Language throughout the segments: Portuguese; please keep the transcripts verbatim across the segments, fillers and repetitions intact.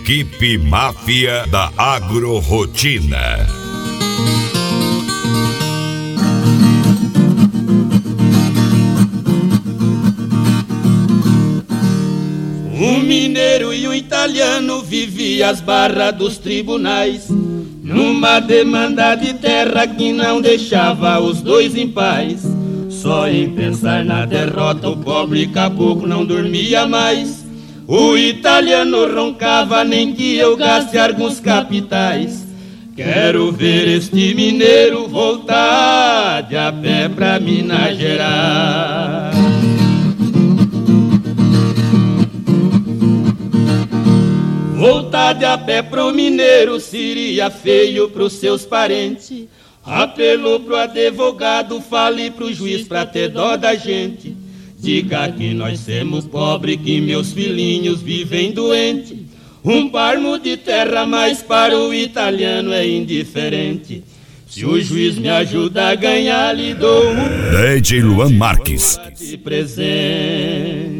Equipe Máfia da Agrorotina. Um mineiro e um italiano viviam às barras dos tribunais, numa demanda de terra que não deixava os dois em paz. Só em pensar na derrota o pobre caboclo não dormia mais. O italiano roncava, nem que eu gaste alguns capitais. Quero ver este mineiro voltar de a pé pra Minas Gerais. Voltar de a pé pro mineiro seria feio pros seus parentes. Apelou pro advogado, fale pro juiz pra ter dó da gente. Diga que nós somos pobres, que meus filhinhos vivem doentes. Um palmo de terra, mas para o italiano é indiferente. Se o juiz me ajuda a ganhar, lhe dou um D J Luan Marques de presente.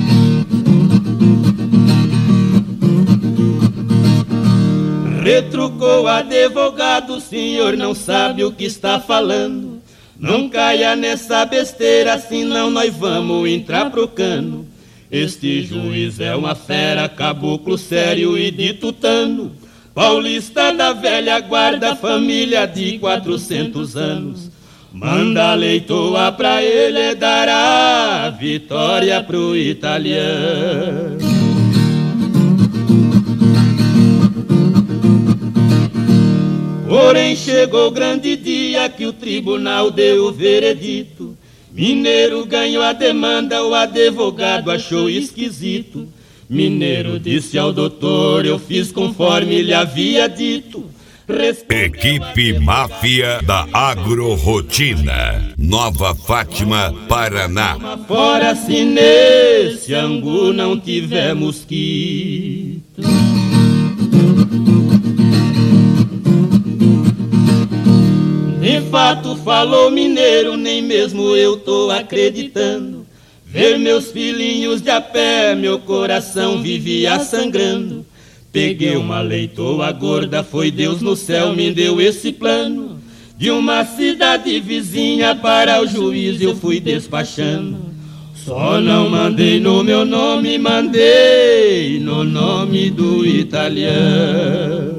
Retrucou o advogado, o senhor não sabe o que está falando. Não caia nessa besteira, senão nós vamos entrar pro cano. Este juiz é uma fera, caboclo sério e de tutano. Paulista da velha guarda, família de quatrocentos anos. Manda a leitoa pra ele dar a vitória pro italiano. Porém chegou o grande dia que o tribunal deu o veredito. Mineiro ganhou a demanda, o advogado achou esquisito. Mineiro disse ao doutor, eu fiz conforme ele havia dito. Responde... Equipe Máfia da Agrorotina, Nova Fátima, Paraná. Fora se nesse angu não tiver mosquito. De fato falou mineiro, nem mesmo eu tô acreditando. Ver meus filhinhos de a pé, meu coração vivia sangrando. Peguei uma leitoa gorda, foi Deus no céu me deu esse plano. De uma cidade vizinha para o juiz eu fui despachando. Só não mandei no meu nome, mandei no nome do italiano.